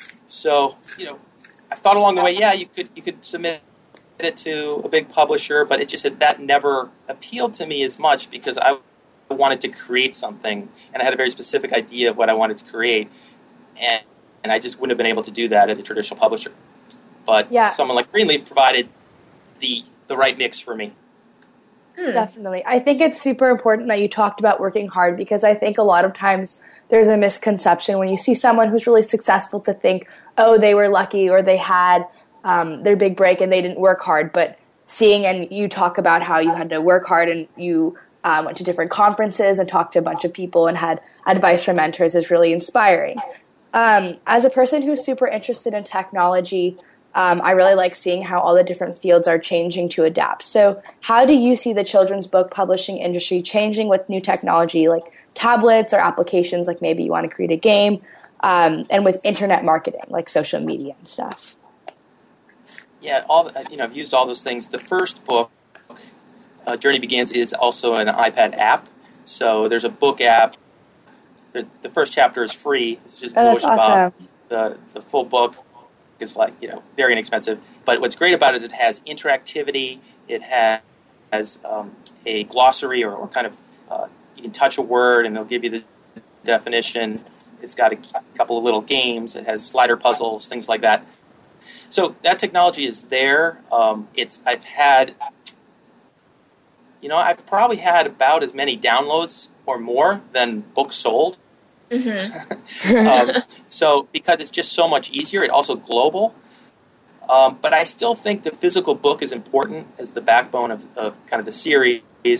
So, you know, I thought along the way, yeah, you could you could submit it to a big publisher, but it just that never appealed to me as much, because I wanted to create something, and I had a very specific idea of what I wanted to create, and and I just wouldn't have been able to do that at a traditional publisher. But yeah. someone like Greenleaf provided the the right mix for me. Hmm. Definitely. I think it's super important that you talked about working hard, because I think a lot of times there's a misconception when you see someone who's really successful to think, oh, they were lucky, or they had um, their big break and they didn't work hard. But seeing, and you talk about how you had to work hard, and you um, went to different conferences and talked to a bunch of people and had advice from mentors, is really inspiring. Um, as a person who's super interested in technology, Um, I really like seeing how all the different fields are changing to adapt. So how do you see the children's book publishing industry changing with new technology like tablets or applications, like maybe you want to create a game, um, and with internet marketing like social media and stuff? Yeah, all the, you know, I've used all those things. The first book, uh, Journey Begins is also an iPad app. So there's a book app. The, the first chapter is free. It's just oh, that's awesome. The the full book is like, you know, very inexpensive. But what's great about it is it has interactivity. It has, has um, a glossary or, or kind of, uh, you can touch a word and it'll give you the definition. It's got a couple of little games. It has slider puzzles, things like that. So that technology is there. Um, it's I've had, you know, I've probably had about as many downloads or more than books sold. Mm-hmm. um, so because it's just so much easier, it's also global. Um, but I still think the physical book is important as the backbone of, of kind of the series.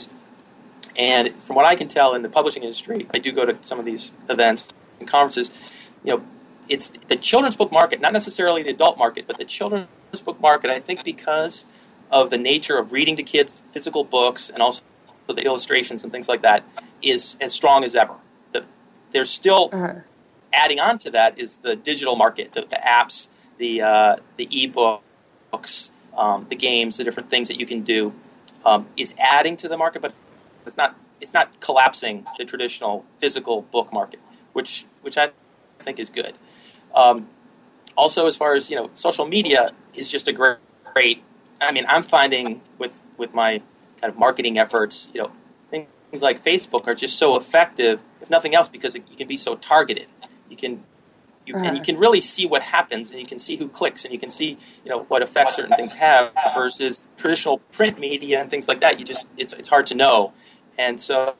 And from what I can tell in the publishing industry, I do go to some of these events and conferences, you know, it's the children's book market, not necessarily the adult market, but the children's book market, I think because of the nature of reading to kids physical books and also the illustrations and things like that, is as strong as ever. The, there's still, uh-huh. adding on to that is the digital market, the, the apps, the uh, the e-books, um, the games, the different things that you can do, um, is adding to the market, but it's not it's not collapsing the traditional physical book market, which which I think is good. Um, also, as far as, you know, social media is just a great, great. I mean, I'm finding with with my kind of marketing efforts, you know, things like Facebook are just so effective, if nothing else, because it, you can be so targeted. You can, you, uh-huh. and you can really see what happens, and you can see who clicks, and you can see, you know, what effects certain things have versus traditional print media and things like that. You just it's it's hard to know, and so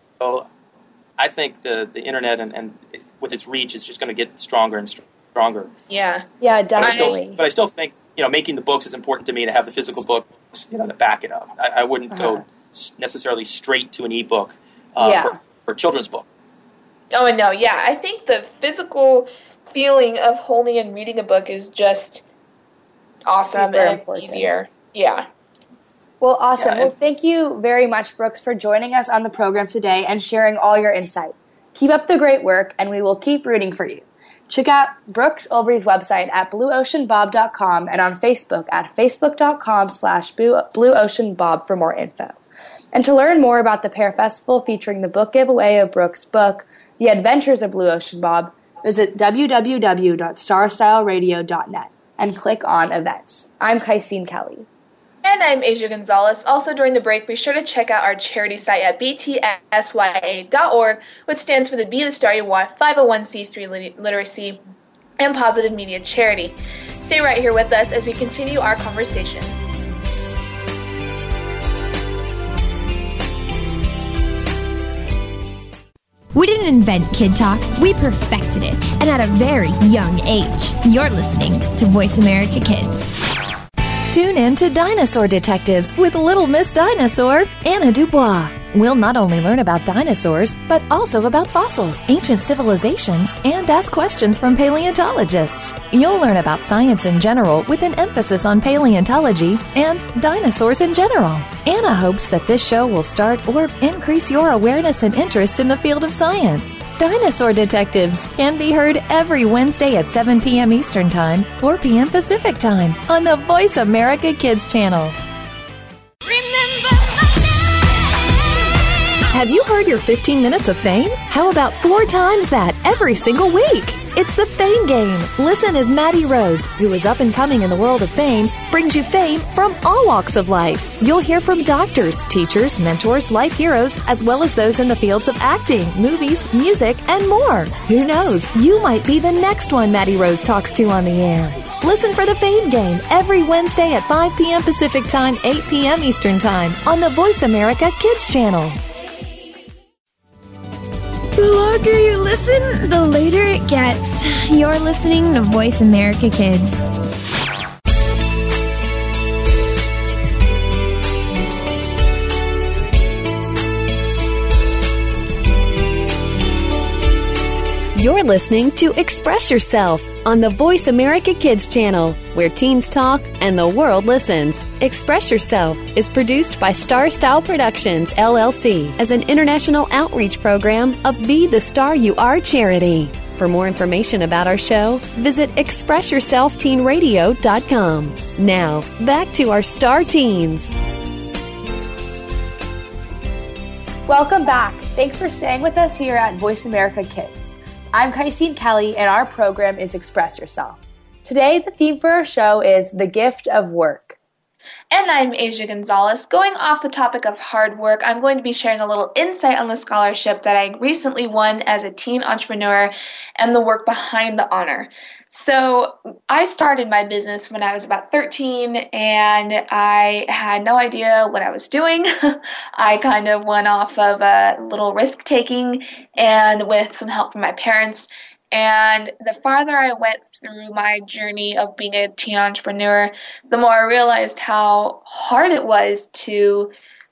I think the the internet and, and with its reach is just going to get stronger and stronger. Yeah, yeah, definitely. But I, still, but I still think, you know, making the books is important to me to have the physical books, you know, to back it up. I, I wouldn't uh-huh. go necessarily straight to an ebook uh, yeah. for, for a children's book. Oh, no, yeah. I think the physical feeling of holding and reading a book is just awesome Super and important. easier. Yeah. Well, awesome. Yeah, well, thank you very much, Brooks, for joining us on the program today and sharing all your insight. Keep up the great work, and we will keep rooting for you. Check out Brooks Olbrey's website at blue ocean bob dot com and on Facebook at facebook.com slash blueoceanbob for more info. And to learn more about the Pear Festival featuring the book giveaway of Brooks' book, The Adventures of Blue Ocean Bob, visit w w w dot star style radio dot net and click on Events. I'm Kaisine Kelly. And I'm Asia Gonzalez. Also, during the break, be sure to check out our charity site at b t s y a dot org, which stands for the Be the Star You Are five oh one c three Literacy and Positive Media Charity. Stay right here with us as we continue our conversation. We didn't invent Kid Talk, we perfected it, and at a very young age. You're listening to Voice America Kids. Tune in to Dinosaur Detectives with Little Miss Dinosaur, Anna Dubois. We'll not only learn about dinosaurs, but also about fossils, ancient civilizations, and ask questions from paleontologists. You'll learn about science in general with an emphasis on paleontology and dinosaurs in general. Anna hopes that this show will start or increase your awareness and interest in the field of science. Dinosaur Detectives can be heard every Wednesday at seven p.m. Eastern Time, four p.m. Pacific Time on the Voice America Kids channel. Have you heard your fifteen minutes of fame? How about four times that every single week? It's the Fame Game. Listen as Maddie Rose, who is up and coming in the world of fame, brings you fame from all walks of life. You'll hear from doctors, teachers, mentors, life heroes, as well as those in the fields of acting, movies, music, and more. Who knows? You might be the next one Maddie Rose talks to on the air. Listen for the Fame Game every Wednesday at five p.m. Pacific Time, eight p.m. Eastern Time on the Voice America Kids channel. The longer you listen, the later it gets. You're listening to Voice America Kids. You're listening to Express Yourself on the Voice America Kids channel, where teens talk and the world listens. Express Yourself is produced by Star Style Productions, L L C, as an international outreach program of Be the Star You Are charity. For more information about our show, visit express yourself teen radio dot com. Now, back to our star teens. Welcome back. Thanks for staying with us here at Voice America Kids. I'm Kaisine Kelly, and our program is Express Yourself. Today, the theme for our show is The Gift of Work. And I'm Asia Gonzalez. Going off the topic of hard work, I'm going to be sharing a little insight on the scholarship that I recently won as a teen entrepreneur and the work behind the honor. So I started my business when I was about thirteen, and I had no idea what I was doing. I kind of went off of a little risk-taking and with some help from my parents. And the farther I went through my journey of being a teen entrepreneur, the more I realized how hard it was to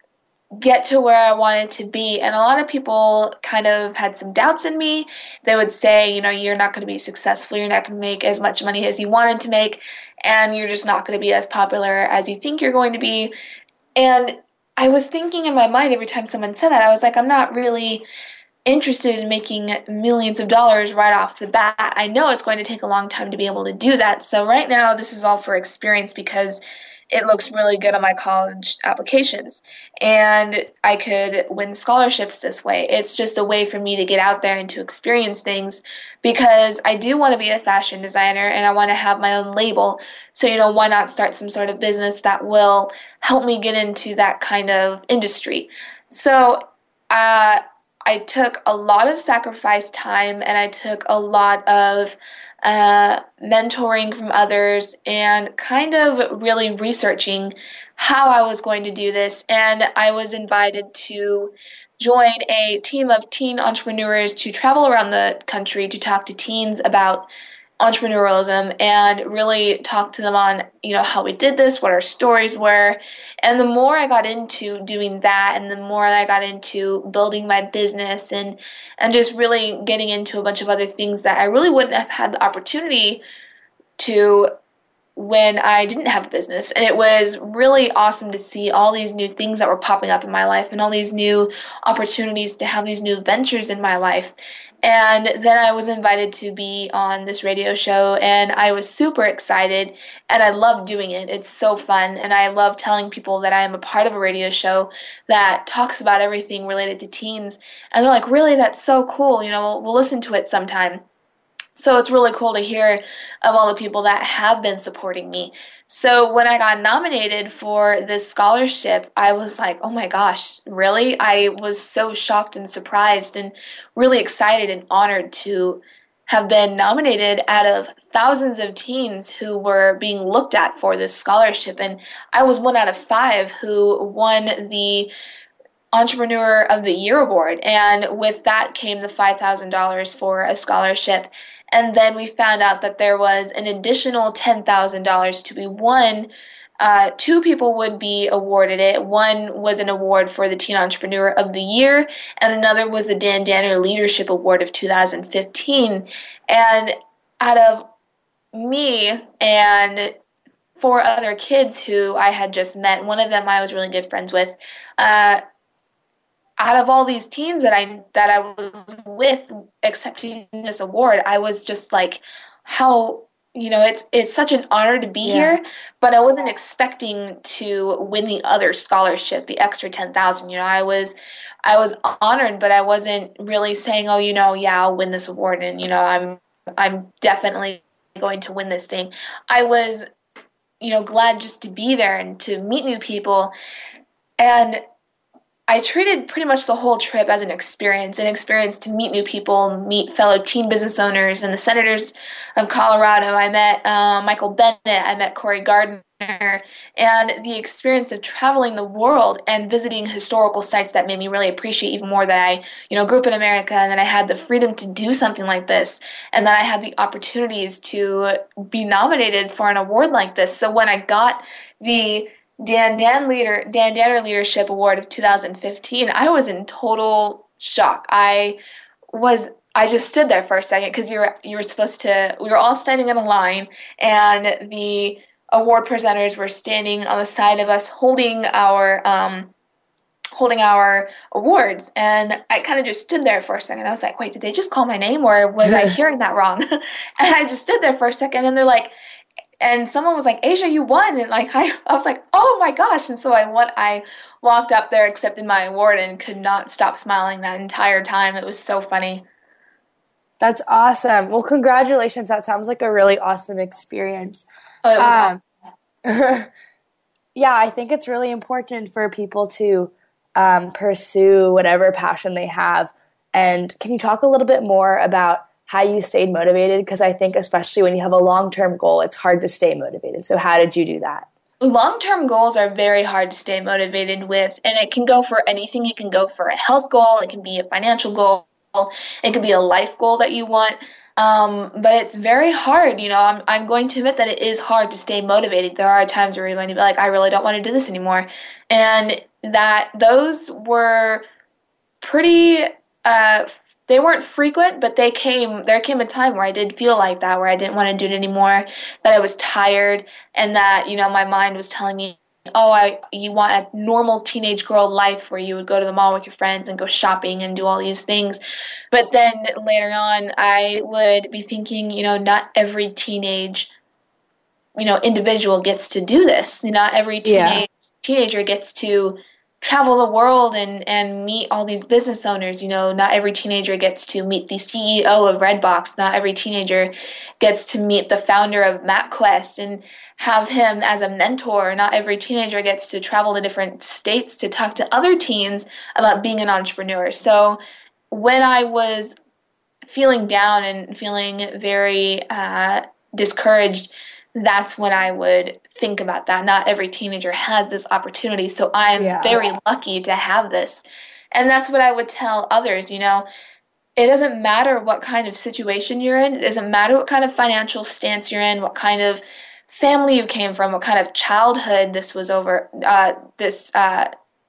get to where I wanted to be. And a lot of people kind of had some doubts in me. They would say, you know, you're not going to be successful, you're not going to make as much money as you wanted to make, and you're just not going to be as popular as you think you're going to be. And I was thinking in my mind every time someone said that, I was like, I'm not really interested in making millions of dollars right off the bat. I know it's going to take a long time to be able to do that. So right now, this is all for experience because it looks really good on my college applications. And I could win scholarships this way. It's just a way for me to get out there and to experience things because I do want to be a fashion designer and I want to have my own label. So, you know, why not start some sort of business that will help me get into that kind of industry? So, uh, I took a lot of sacrifice time and I took a lot of uh, mentoring from others and kind of really researching how I was going to do this. And I was invited to join a team of teen entrepreneurs to travel around the country to talk to teens about entrepreneurialism and really talk to them on, you know, how we did this, what our stories were. And the more I got into doing that and the more I got into building my business and, and just really getting into a bunch of other things that I really wouldn't have had the opportunity to when I didn't have a business. And it was really awesome to see all these new things that were popping up in my life and all these new opportunities to have these new ventures in my life. And then I was invited to be on this radio show, and I was super excited, and I love doing it. It's so fun, and I love telling people that I am a part of a radio show that talks about everything related to teens. And they're like, really, that's so cool. You know, we'll, we'll listen to it sometime. So it's really cool to hear of all the people that have been supporting me. So when I got nominated for this scholarship, I was like, oh my gosh, really? I was so shocked and surprised and really excited and honored to have been nominated out of thousands of teens who were being looked at for this scholarship. And I was one out of five who won the Entrepreneur of the Year award. And with that came the five thousand dollars for a scholarship. And then we found out that there was an additional ten thousand dollars to be won. Uh, two people would be awarded it. One was an award for the Teen Entrepreneur of the Year, and another was the Dan Danner Leadership Award of two thousand fifteen. And out of me and four other kids who I had just met, one of them I was really good friends with, uh, out of all these teens that I that I was with accepting this award, I was just like, how, you know, it's it's such an honor to be yeah. here, but I wasn't expecting to win the other scholarship, the extra ten thousand. You know, I was I was honored, but I wasn't really saying, oh, you know, yeah, I'll win this award, and you know, I'm I'm definitely going to win this thing. I was, you know, glad just to be there and to meet new people. And I treated pretty much the whole trip as an experience, an experience to meet new people, meet fellow teen business owners and the senators of Colorado. I met uh, Michael Bennett, I met Cory Gardner, and the experience of traveling the world and visiting historical sites that made me really appreciate even more that I, you know, grew up in America and that I had the freedom to do something like this and that I had the opportunities to be nominated for an award like this. So when I got the Dan Dan Leader Dan Danner Leadership Award of two thousand fifteen, I was in total shock. I was I just stood there for a second because you were you were supposed to. We were all standing in a line, and the award presenters were standing on the side of us, holding our um, holding our awards. And I kind of just stood there for a second. I was like, "Wait, did they just call my name, or was I hearing that wrong?" And I just stood there for a second, and they're like, and someone was like, Asia, you won. And like, I, I was like, oh my gosh. And so I won. I walked up there, accepted my award, and could not stop smiling that entire time. It was so funny. That's awesome. Well, congratulations. That sounds like a really awesome experience. Oh, it was um, awesome. Yeah, I think it's really important for people to um, pursue whatever passion they have. And can you talk a little bit more about how you stayed motivated? Because I think especially when you have a long-term goal, it's hard to stay motivated. So how did you do that? Long-term goals are very hard to stay motivated with, and it can go for anything. It can go for a health goal. It can be a financial goal. It could be a life goal that you want. Um, but it's very hard. You know, I'm, I'm going to admit that it is hard to stay motivated. There are times where you're going to be like, I really don't want to do this anymore. And that those were pretty, uh, they weren't frequent, but they came, there came a time where I did feel like that, where I didn't want to do it anymore, that I was tired, and that, you know, my mind was telling me, oh, I, you want a normal teenage girl life where you would go to the mall with your friends and go shopping and do all these things. But then later on, I would be thinking, you know, not every teenage, you know, individual gets to do this. Not every teenage, yeah. teenager gets to travel the world and, and meet all these business owners. You know, not every teenager gets to meet the C E O of Redbox. Not every teenager gets to meet the founder of MapQuest and have him as a mentor. Not every teenager gets to travel to different states to talk to other teens about being an entrepreneur. So when I was feeling down and feeling very uh, discouraged, that's when I would think about that. Not every teenager has this opportunity, so I'm yeah. very lucky to have this. And that's what I would tell others, you know. It doesn't matter what kind of situation you're in. It doesn't matter what kind of financial stance you're in, what kind of family you came from, what kind of childhood this was over, uh, this, uh,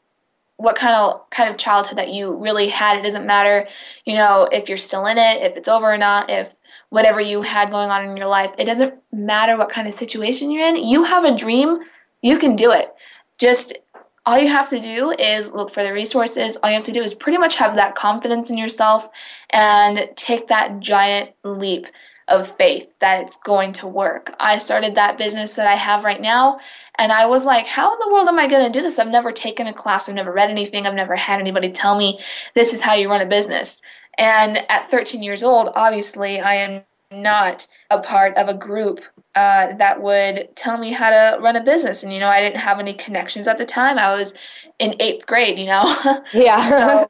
what kind of kind of childhood that you really had. It doesn't matter, you know, if you're still in it, if it's over or not, if whatever you had going on in your life. It doesn't matter what kind of situation you're in. You have a dream, you can do it. Just all you have to do is look for the resources. All you have to do is pretty much have that confidence in yourself and take that giant leap of faith that it's going to work. I started that business that I have right now, and I was like, how in the world am I going to do this? I've never taken a class. I've never read anything. I've never had anybody tell me this is how you run a business. And at thirteen years old, obviously, I am not a part of a group uh, that would tell me how to run a business. And, you know, I didn't have any connections at the time. I was in eighth grade, you know. Yeah. so,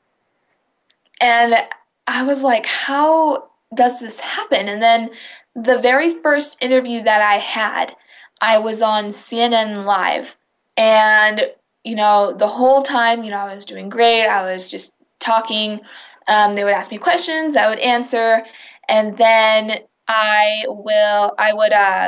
and I was like, how does this happen? And then the very first interview that I had, I was on C N N Live. And, you know, the whole time, you know, I was doing great. I was just talking. Um, they would ask me questions. I would answer. And then I will, I would, uh,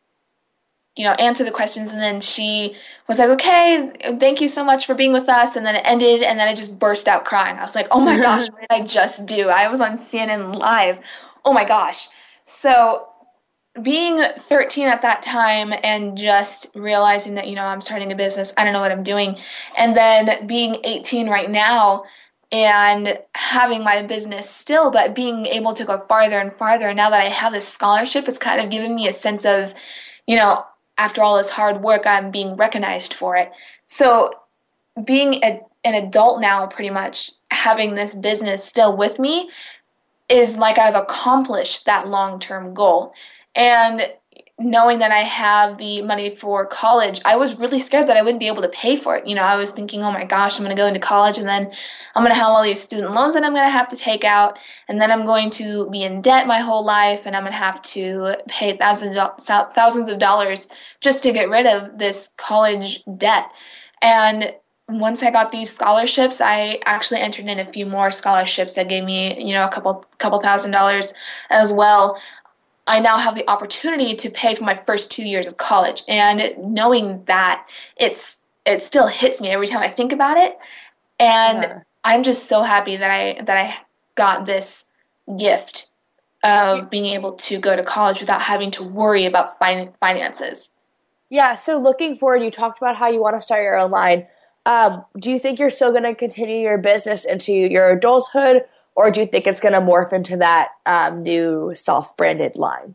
you know, answer the questions. And then she was like, okay, thank you so much for being with us. And then it ended. And then I just burst out crying. I was like, oh my gosh, what did I just do? I was on C N N Live. Oh my gosh. So being thirteen at that time and just realizing that, you know, I'm starting a business, I don't know what I'm doing. And then being eighteen right now and having my business still, but being able to go farther and farther. And now that I have this scholarship, it's kind of given me a sense of, you know, after all this hard work, I'm being recognized for it. So being a, an adult now, pretty much having this business still with me is like I've accomplished that long-term goal. And knowing that I have the money for college, I was really scared that I wouldn't be able to pay for it. You know, I was thinking, oh my gosh, I'm going to go into college and then I'm going to have all these student loans that I'm going to have to take out, and then I'm going to be in debt my whole life, and I'm going to have to pay thousands of, thousands of dollars just to get rid of this college debt. And once I got these scholarships, I actually entered in a few more scholarships that gave me, you know, a couple couple thousand dollars as well. I now have the opportunity to pay for my first two years of college. And knowing that, it's it still hits me every time I think about it. And yeah. I'm just so happy that I that I got this gift of being able to go to college without having to worry about fin- finances. Yeah, so looking forward, you talked about how you want to start your own line. Um, do you think you're still going to continue your business into your adulthood, or do you think it's going to morph into that um, new self-branded line?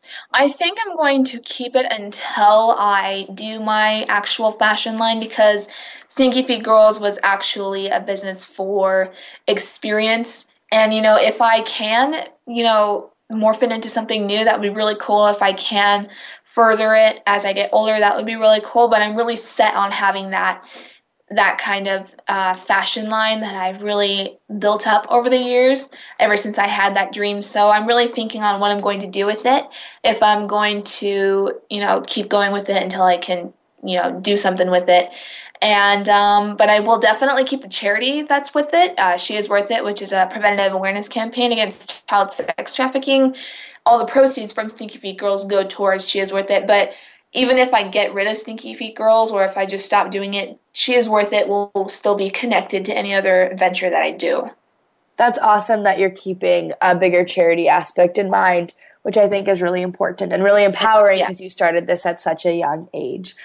I think I'm going to keep it until I do my actual fashion line, because Stinky Feet Girls was actually a business for experience. And, you know, if I can, you know, morph it into something new, that would be really cool. If I can further it as I get older, that would be really cool. But I'm really set on having that that kind of uh, fashion line that I've really built up over the years, ever since I had that dream. So I'm really thinking on what I'm going to do with it. If I'm going to, you know, keep going with it until I can, you know, do something with it. And um, but I will definitely keep the charity that's with it. Uh, She Is Worth It, which is a preventative awareness campaign against child sex trafficking. All the proceeds from Stinky Feet Girls go towards She Is Worth It. But even if I get rid of Stinky Feet Girls, or if I just stop doing it, She Is Worth It will, will still be connected to any other venture that I do. That's awesome that you're keeping a bigger charity aspect in mind, which I think is really important and really empowering, because yeah. you started this at such a young age.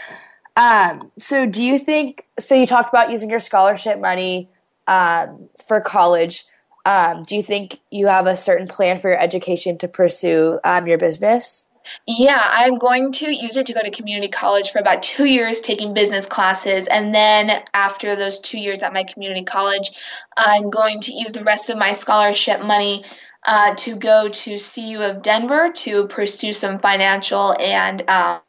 Um, so do you think, so you talked about using your scholarship money um, for college. Um, do you think you have a certain plan for your education to pursue um, your business? Yeah, I'm going to use it to go to community college for about two years taking business classes. And then after those two years at my community college, I'm going to use the rest of my scholarship money uh, to go to C U of Denver to pursue some financial and um,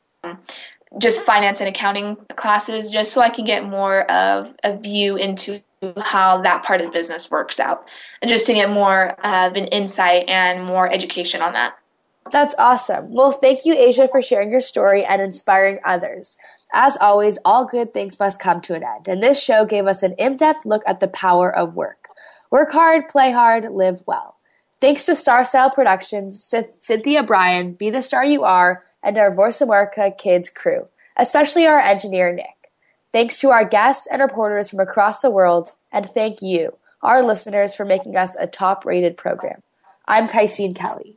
just finance and accounting classes, just so I can get more of a view into how that part of the business works out, and just to get more of an insight and more education on that. That's awesome. Well, thank you, Asia, for sharing your story and inspiring others. As always, all good things must come to an end, and this show gave us an in-depth look at the power of work. Work hard, play hard, live well. Thanks to Star Style Productions, Cynthia Bryan, Be the Star You Are, and our Voice America Kids crew, especially our engineer, Nick. Thanks to our guests and reporters from across the world, and thank you, our listeners, for making us a top-rated program. I'm Kaisine Kelly.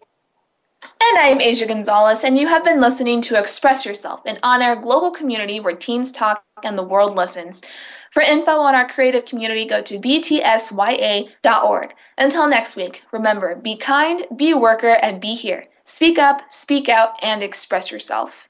And I'm Asia Gonzalez, and you have been listening to Express Yourself, an on-air global community where teens talk and the world listens. For info on our creative community, go to b t s y a dot org. Until next week, remember, be kind, be a worker, and be here. Speak up, speak out, and express yourself.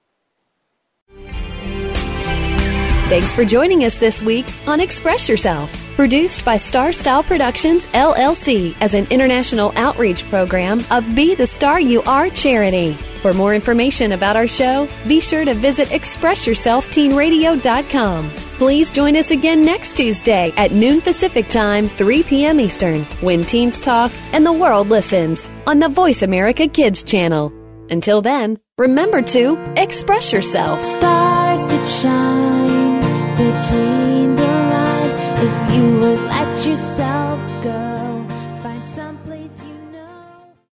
Thanks for joining us this week on Express Yourself, produced by Star Style Productions, L L C, as an international outreach program of Be the Star You Are charity. For more information about our show, be sure to visit express yourself teen radio dot com. Please join us again next Tuesday at noon Pacific Time, three p.m. Eastern, when teens talk and the world listens, on the Voice America Kids channel. Until then, remember to express yourself. Stars could shine between the lines if you would let yourself